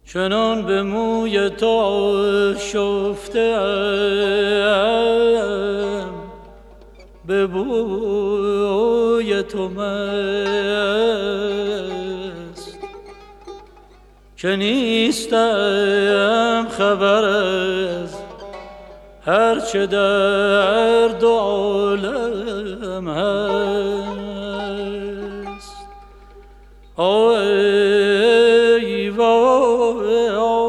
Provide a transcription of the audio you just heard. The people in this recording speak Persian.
چنان به موی تو شفته‌ام، به بوی تو مست، که نیستم خبر از هرچه در دو عالم هست. ای وای